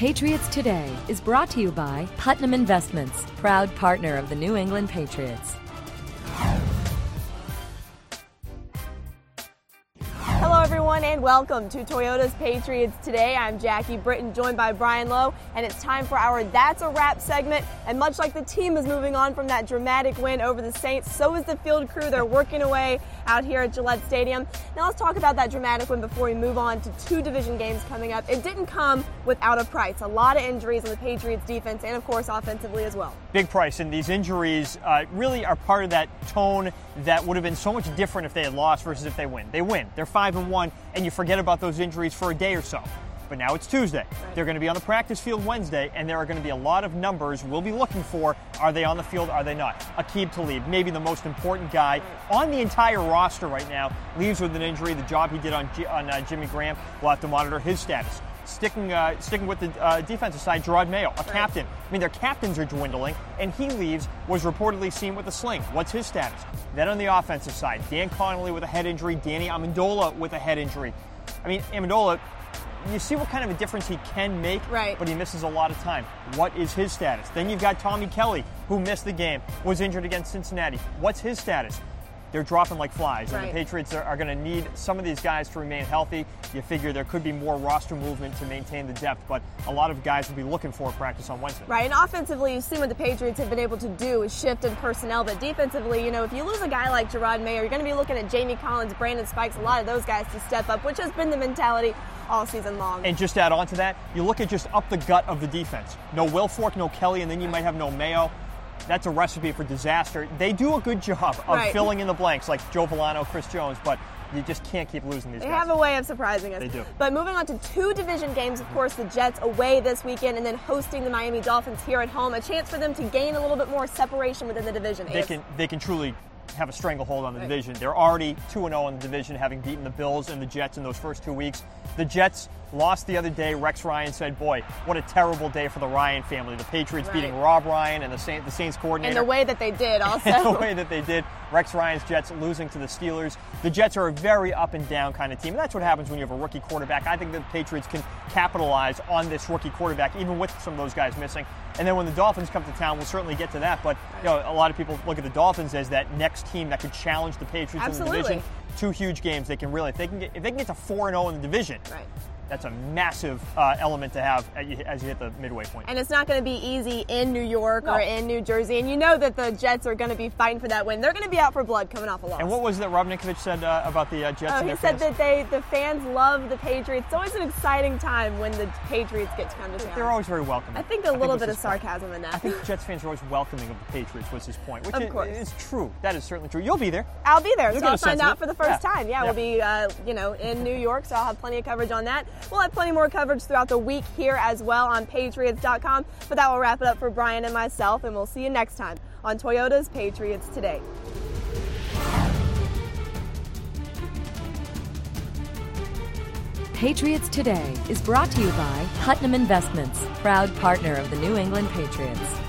Patriots Today is brought to you by Putnam Investments, proud partner of the New England Patriots. Hello everyone and welcome to Toyota's Patriots Today. I'm Jackie Britton, joined by Brian Lowe, and it's time for our That's a Wrap segment. And much like the team is moving on from that dramatic win over the Saints, so is the field crew. They're working away out here at Gillette Stadium. Now let's talk about that dramatic win before we move on to two division games coming up. It didn't come without a price. A lot of injuries on the Patriots defense and of course offensively as well. Big price, and these injuries really are part of that tone that would have been so much different if they had lost versus if they win. They win. They're 5-1, and you forget about those injuries for a day or so. But now it's Tuesday. Right. They're going to be on the practice field Wednesday, and there are going to be a lot of numbers we'll be looking for. Are they on the field? Are they not? Aqib Talib, maybe the most important guy on the entire roster right now, leaves with an injury. The job he did on Jimmy Graham, we'll have to monitor his status. Sticking with the defensive side, Jerod Mayo, a captain. I mean, their captains are dwindling, and he leaves, was reportedly seen with a sling. What's his status? Then on the offensive side, Dan Connolly with a head injury, Danny Amendola with a head injury. I mean, Amendola, you see what kind of a difference he can make, but he misses a lot of time. What is his status? Then you've got Tommy Kelly, who missed the game, was injured against Cincinnati. What's his status? They're dropping like flies, and the Patriots are going to need some of these guys to remain healthy. You figure there could be more roster movement to maintain the depth, but a lot of guys will be looking for practice on Wednesday. Right, and offensively, you've seen what the Patriots have been able to do is shift in personnel, but defensively, if you lose a guy like Jerod Mayo, you're going to be looking at Jamie Collins, Brandon Spikes, a lot of those guys to step up, which has been the mentality all season long. And just to add on to that, you look at just up the gut of the defense. No Wilfork, no Kelly, and then you might have no Mayo. That's a recipe for disaster. They do a good job of filling in the blanks, like Joe Villano, Chris Jones, but you just can't keep losing these guys. They have a way of surprising us. They do. But moving on to two division games, of course, the Jets away this weekend and then hosting the Miami Dolphins here at home. A chance for them to gain a little bit more separation within the division. They can truly have a stranglehold on the division. They're already 2-0 in the division, having beaten the Bills and the Jets in those first 2 weeks. The Jets lost the other day. Rex Ryan said, boy, what a terrible day for the Ryan family. The Patriots beating Rob Ryan and the Saints coordinator. And the way that they did also. And the way that they did. Rex Ryan's Jets losing to the Steelers. The Jets are a very up and down kind of team. And that's what happens when you have a rookie quarterback. I think the Patriots can capitalize on this rookie quarterback, even with some of those guys missing. And then when the Dolphins come to town, we'll certainly get to that. But a lot of people look at the Dolphins as that next team that could challenge the Patriots in the division. Two huge games. They can really, if they can get to 4-0 in the division. That's a massive element to have as you hit the midway point. And it's not going to be easy in New York or in New Jersey. And you know that the Jets are going to be fighting for that win. They're going to be out for blood coming off a loss. And what was that Rob Ninkovich said about the Jets and their fans? He said that the fans love the Patriots. It's always an exciting time when the Patriots get to come to town. They're always very welcoming. I think a little bit of sarcasm in that. I think Jets fans are always welcoming of the Patriots was his point, which is true. That is certainly true. You'll be there. I'll be there, so I'll find out for the first time. We'll be in New York, so I'll have plenty of coverage on that. We'll have plenty more coverage throughout the week here as well on Patriots.com. But that will wrap it up for Brian and myself, and we'll see you next time on Toyota's Patriots Today. Patriots Today is brought to you by Putnam Investments, proud partner of the New England Patriots.